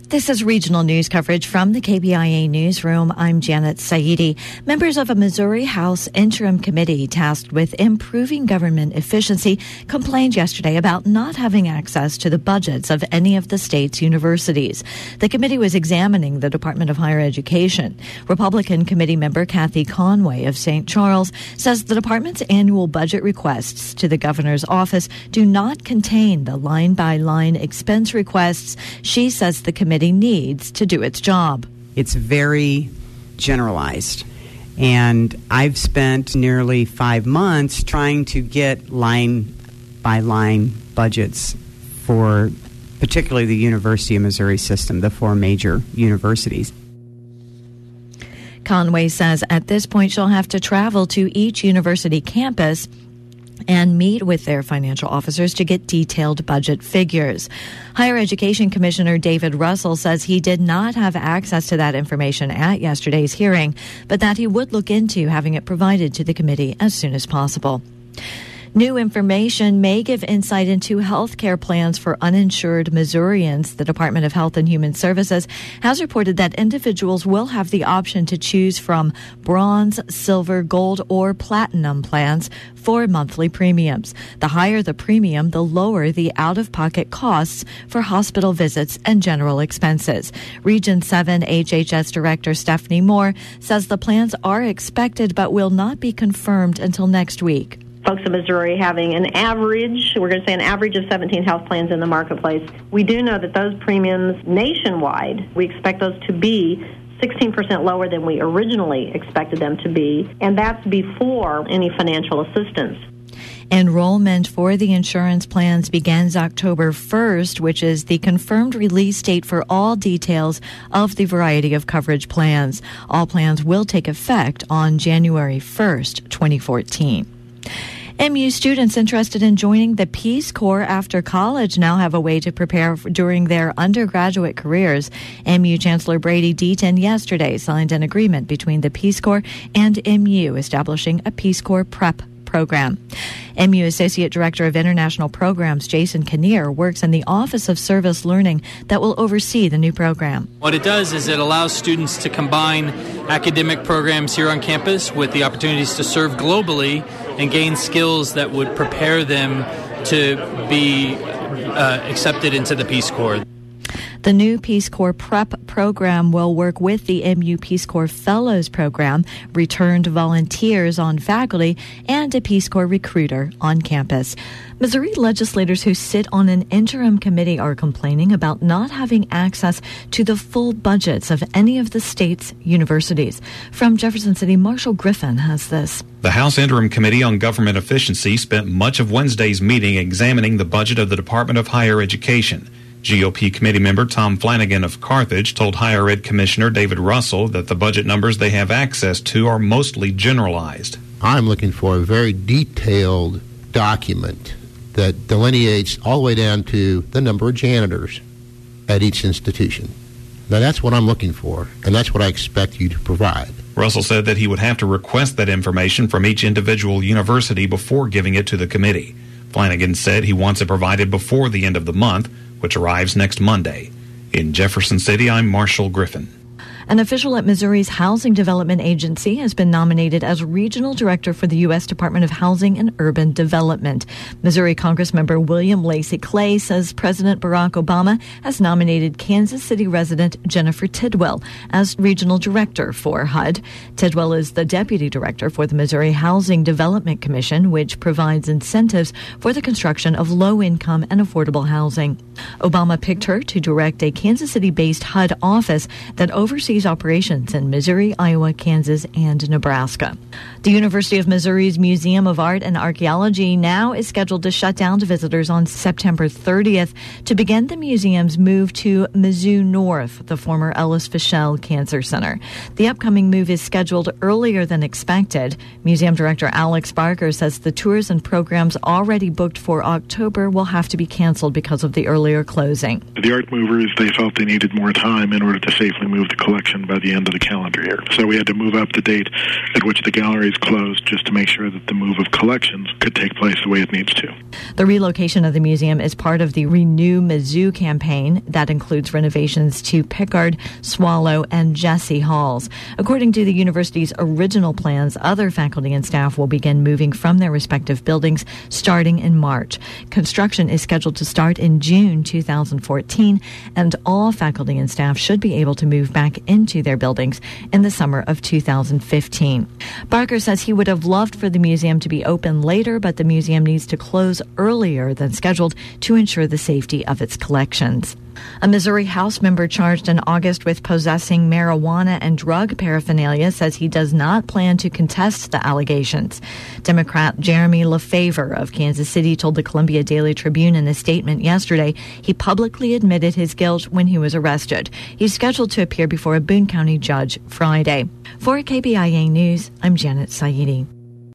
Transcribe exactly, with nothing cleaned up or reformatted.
This is regional news coverage from the K B I A newsroom. I'm Janet Saidi. Members of a Missouri House Interim Committee tasked with improving government efficiency complained yesterday about not having access to the budgets of any of the state's universities. The committee was examining the Department of Higher Education. Republican committee member Kathy Conway of Saint Charles says the department's annual budget requests to the governor's office do not contain the line-by-line expense requests she says the committee needs to do its job. It's very generalized, and I've spent nearly five months trying to get line-by-line budgets for particularly the University of Missouri system, the four major universities. Conway says at this point she'll have to travel to each university campus and meet with their financial officers to get detailed budget figures. Higher Education Commissioner David Russell says he did not have access to that information at yesterday's hearing, but that he would look into having it provided to the committee as soon as possible. New information may give insight into health care plans for uninsured Missourians. The Department of Health and Human Services has reported that individuals will have the option to choose from bronze, silver, gold, or platinum plans for monthly premiums. The higher the premium, the lower the out-of-pocket costs for hospital visits and general expenses. Region seven H H S Director Stephanie Moore says the plans are expected but will not be confirmed until next week. Folks in Missouri having an average, we're going to say an average of seventeen health plans in the marketplace. We do know that those premiums nationwide, we expect those to be sixteen percent lower than we originally expected them to be, and that's before any financial assistance. Enrollment for the insurance plans begins October first, which is the confirmed release date for all details of the variety of coverage plans. All plans will take effect on January first, twenty fourteen. M U students interested in joining the Peace Corps after college now have a way to prepare during their undergraduate careers. M U Chancellor Brady Deaton yesterday signed an agreement between the Peace Corps and M U establishing a Peace Corps prep program. M U Associate Director of International Programs Jason Kinnear works in the Office of Service Learning that will oversee the new program. What it does is it allows students to combine academic programs here on campus with the opportunities to serve globally and gain skills that would prepare them to be uh, accepted into the Peace Corps. The new Peace Corps Prep program will work with the M U Peace Corps Fellows program, returned volunteers on faculty, and a Peace Corps recruiter on campus. Missouri legislators who sit on an interim committee are complaining about not having access to the full budgets of any of the state's universities. From Jefferson City, Marshall Griffin has this. The House Interim Committee on Government Efficiency spent much of Wednesday's meeting examining the budget of the Department of Higher Education. G O P committee member Tom Flanagan of Carthage told Higher Ed Commissioner David Russell that the budget numbers they have access to are mostly generalized. I'm looking for a very detailed document that delineates all the way down to the number of janitors at each institution. Now, that's what I'm looking for, and that's what I expect you to provide. Russell said that he would have to request that information from each individual university before giving it to the committee. Flanagan said he wants it provided before the end of the month, which arrives next Monday. In Jefferson City, I'm Marshall Griffin. An official at Missouri's Housing Development Agency has been nominated as regional director for the U S Department of Housing and Urban Development. Missouri Congressmember William Lacey Clay says President Barack Obama has nominated Kansas City resident Jennifer Tidwell as regional director for H U D. Tidwell is the deputy director for the Missouri Housing Development Commission, which provides incentives for the construction of low-income and affordable housing. Obama picked her to direct a Kansas City-based H U D office that oversees operations in Missouri, Iowa, Kansas, and Nebraska. The University of Missouri's Museum of Art and Archaeology now is scheduled to shut down to visitors on September thirtieth to begin the museum's move to Mizzou North, the former Ellis Fischel Cancer Center. The upcoming move is scheduled earlier than expected. Museum Director Alex Barker says the tours and programs already booked for October will have to be canceled because of the earlier closing. The art movers, they felt they needed more time in order to safely move the collection collection by the end of the calendar year. So we had to move up the date at which the galleries closed just to make sure that the move of collections could take place the way it needs to. The relocation of the museum is part of the Renew Mizzou campaign that includes renovations to Pickard, Swallow, and Jesse Halls. According to the university's original plans, other faculty and staff will begin moving from their respective buildings starting in March. Construction is scheduled to start in June two thousand fourteen, and all faculty and staff should be able to move back into their buildings in the summer of two thousand fifteen. Barker says he would have loved for the museum to be open later, but the museum needs to close earlier than scheduled to ensure the safety of its collections. A Missouri House member charged in August with possessing marijuana and drug paraphernalia says he does not plan to contest the allegations. Democrat Jeremy LaFavor of Kansas City told the Columbia Daily Tribune in a statement yesterday he publicly admitted his guilt when he was arrested. He's scheduled to appear before a Boone County judge Friday. For K B I A News, I'm Janet Saidi.